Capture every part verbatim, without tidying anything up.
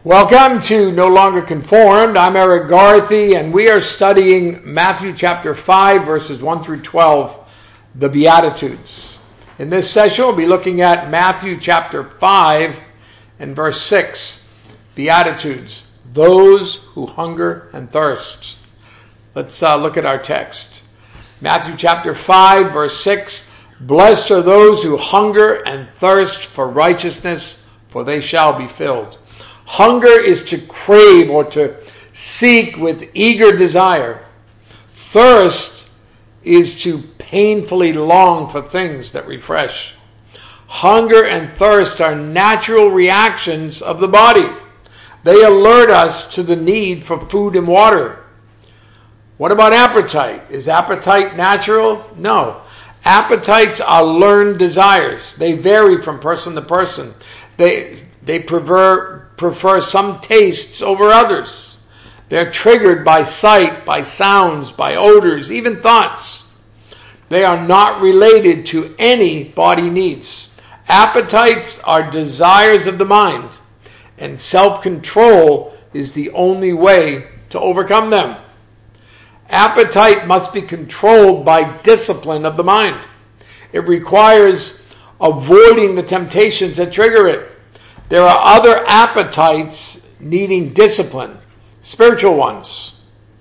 Welcome to No Longer Conformed. I'm Eric Garthy, and we are studying Matthew chapter five, verses one through twelve, the Beatitudes. In this session, we'll be looking at Matthew chapter five and verse six, Beatitudes, those who hunger and thirst. Let's uh, look at our text. Matthew chapter five, verse six, blessed are those who hunger and thirst for righteousness, for they shall be filled. Hunger is to crave or to seek with eager desire. Thirst is to painfully long for things that refresh. Hunger and thirst are natural reactions of the body. They alert us to the need for food and water. What about appetite? Is appetite natural? No. Appetites are learned desires. They vary from person to person. They, they prefer prefer some tastes over others. They're triggered by sight, by sounds, by odors, even thoughts. They are not related to any body needs. Appetites are desires of the mind, and self-control is the only way to overcome them. Appetite must be controlled by discipline of the mind. It requires avoiding the temptations that trigger it. There are other appetites needing discipline, spiritual ones.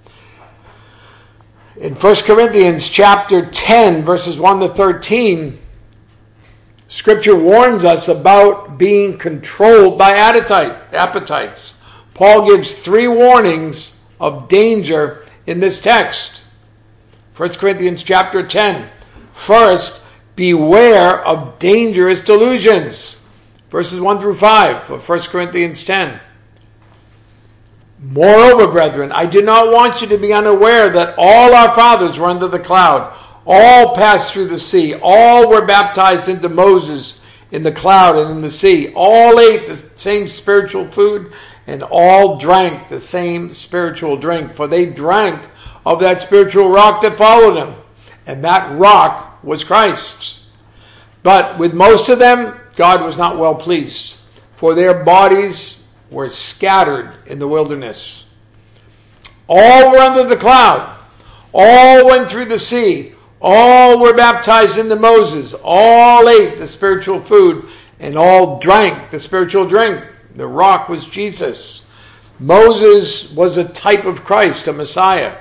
In First Corinthians chapter ten, verses one to thirteen, Scripture warns us about being controlled by appetites. Paul gives three warnings of danger in this text. First Corinthians chapter ten. First, beware of dangerous delusions. Verses one through five of First Corinthians ten. Moreover, brethren, I do not want you to be unaware that all our fathers were under the cloud. All passed through the sea. All were baptized into Moses in the cloud and in the sea. All ate the same spiritual food, and all drank the same spiritual drink. For they drank of that spiritual rock that followed them, and that rock was Christ. But with most of them, God was not well pleased, for their bodies were scattered in the wilderness. All were under the cloud. All went through the sea. All were baptized into Moses. All ate the spiritual food, and all drank the spiritual drink. The rock was Jesus. Moses was a type of Christ, a Messiah.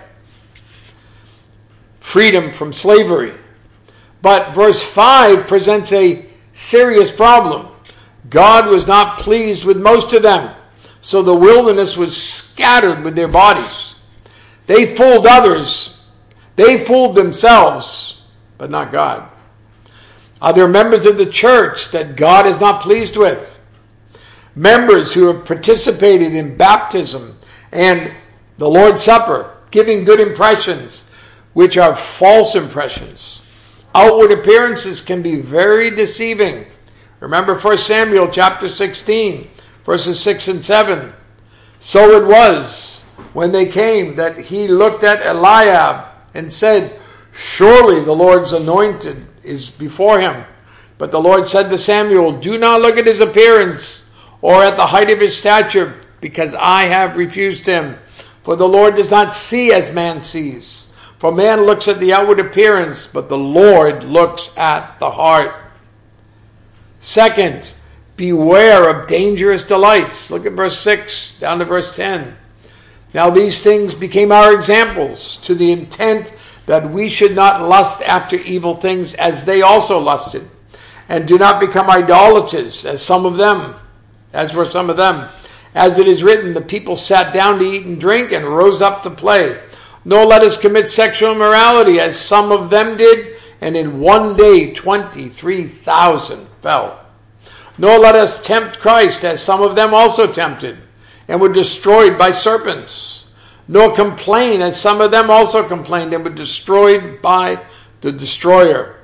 Freedom from slavery. But verse five presents a serious problem. God was not pleased with most of them, so the wilderness was scattered with their bodies. They fooled others. They fooled themselves, but not God. Are there members of the church that God is not pleased with? Members who have participated in baptism and the Lord's Supper, giving good impressions, which are false impressions. Outward appearances can be very deceiving. Remember First Samuel chapter sixteen, verses six and seven. So it was when they came that he looked at Eliab and said, surely the Lord's anointed is before him. But the Lord said to Samuel, do not look at his appearance or at the height of his stature, because I have refused him. For the Lord does not see as man sees. For man looks at the outward appearance, but the Lord looks at the heart. Second, beware of dangerous delights. Look at verse six down to verse ten. Now these things became our examples, to the intent that we should not lust after evil things as they also lusted. And do not become idolaters as some of them, as were some of them. As it is written, the people sat down to eat and drink and rose up to play. Nor let us commit sexual immorality, as some of them did, and in one day twenty-three thousand fell. Nor let us tempt Christ, as some of them also tempted, and were destroyed by serpents. Nor complain, as some of them also complained, and were destroyed by the destroyer.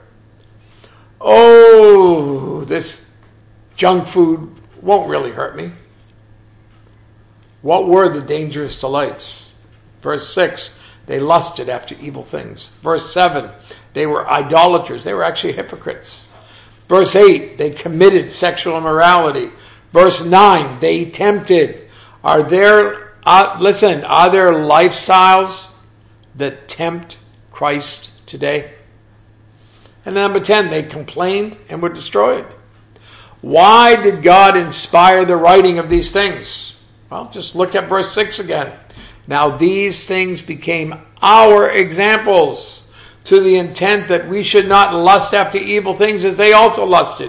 Oh, this junk food won't really hurt me. What were the dangerous delights? Verse six, they lusted after evil things. Verse seven, they were idolaters. They were actually hypocrites. Verse eight, they committed sexual immorality. Verse nine, they tempted. Are there, uh, listen, are there lifestyles that tempt Christ today? And number ten, they complained and were destroyed. Why did God inspire the writing of these things? Well, just look at verse six again. Now these things became our examples, to the intent that we should not lust after evil things as they also lusted.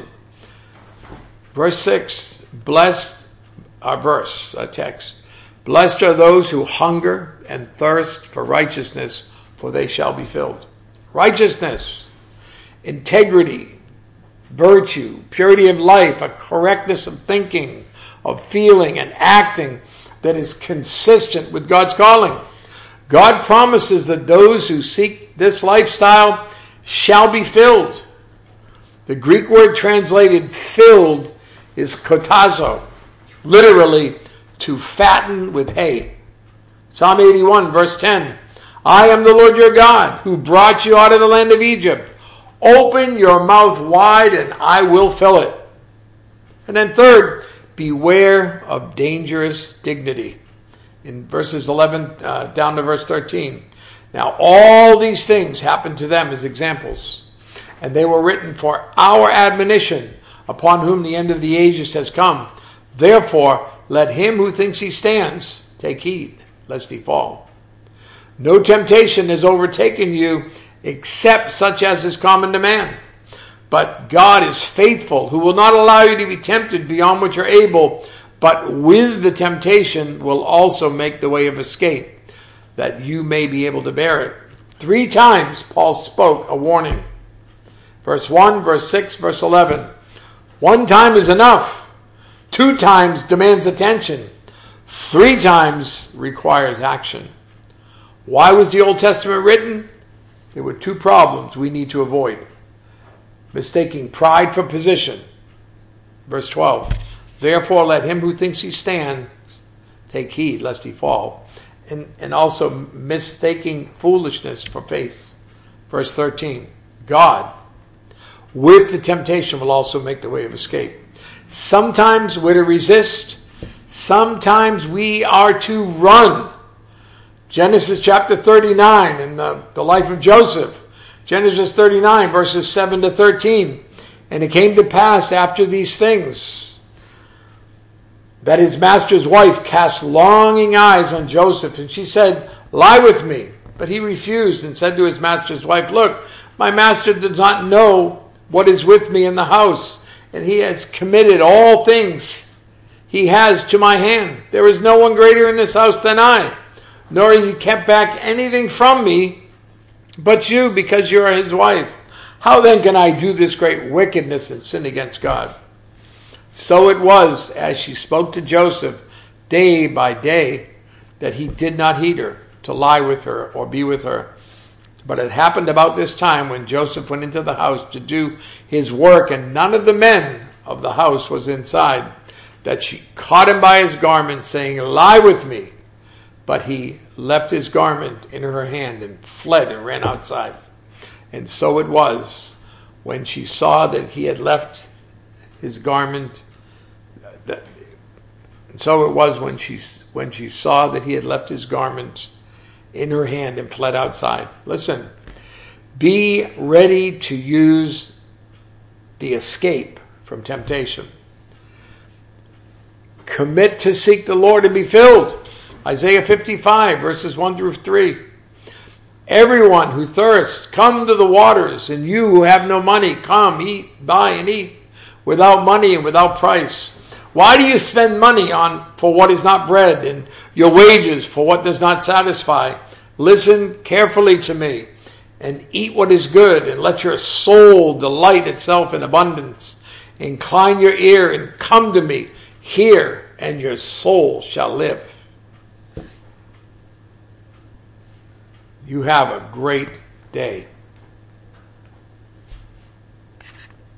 Verse six, blessed, our verse, our text. Blessed are those who hunger and thirst for righteousness, for they shall be filled. Righteousness, integrity, virtue, purity of life, a correctness of thinking, of feeling and acting that is consistent with God's calling. God promises that those who seek this lifestyle shall be filled. The Greek word translated filled is kotazo, literally to fatten with hay. Psalm eighty-one, verse ten. I am the Lord your God, who brought you out of the land of Egypt. Open your mouth wide, and I will fill it. And then third, beware of dangerous dignity. In verses eleven uh, down to verse thirteen. Now all these things happened to them as examples, and they were written for our admonition, upon whom the end of the ages has come. Therefore, let him who thinks he stands take heed, lest he fall. No temptation has overtaken you, except such as is common to man. But God is faithful, who will not allow you to be tempted beyond what you're able, but with the temptation will also make the way of escape, that you may be able to bear it. Three times Paul spoke a warning. Verse one, verse six, verse eleven. One time is enough. Two times demands attention. Three times requires action. Why was the Old Testament written? There were two problems we need to avoid. Mistaking pride for position. Verse twelve. Therefore let him who thinks he stands take heed lest he fall. And, and also mistaking foolishness for faith. Verse thirteen. God, with the temptation, will also make the way of escape. Sometimes we're to resist. Sometimes we are to run. Genesis chapter thirty-nine in the, the life of Joseph. Genesis thirty-nine verses seven to thirteen. And it came to pass after these things that his master's wife cast longing eyes on Joseph, and she said, lie with me. But he refused and said to his master's wife, look, my master does not know what is with me in the house, and he has committed all things he has to my hand. There is no one greater in this house than I, nor has he kept back anything from me but you, because you are his wife. How then can I do this great wickedness and sin against God? So it was, as she spoke to Joseph day by day, that he did not heed her, to lie with her or be with her. But it happened about this time when Joseph went into the house to do his work, and none of the men of the house was inside, that she caught him by his garment, saying, lie with me. But he left his garment in her hand and fled and ran outside. And so it was, when she saw that he had left his garment, that, and so it was when she, when she saw that he had left his garment in her hand and fled outside. Listen, be ready to use the escape from temptation. Commit to seek the Lord and be filled. Isaiah fifty-five, verses one through three. Everyone who thirsts, come to the waters, and you who have no money, come, eat, buy and eat, without money and without price. Why do you spend money on for what is not bread, and your wages for what does not satisfy? Listen carefully to me, and eat what is good, and let your soul delight itself in abundance. Incline your ear and come to me. Hear, and your soul shall live. You have a great day.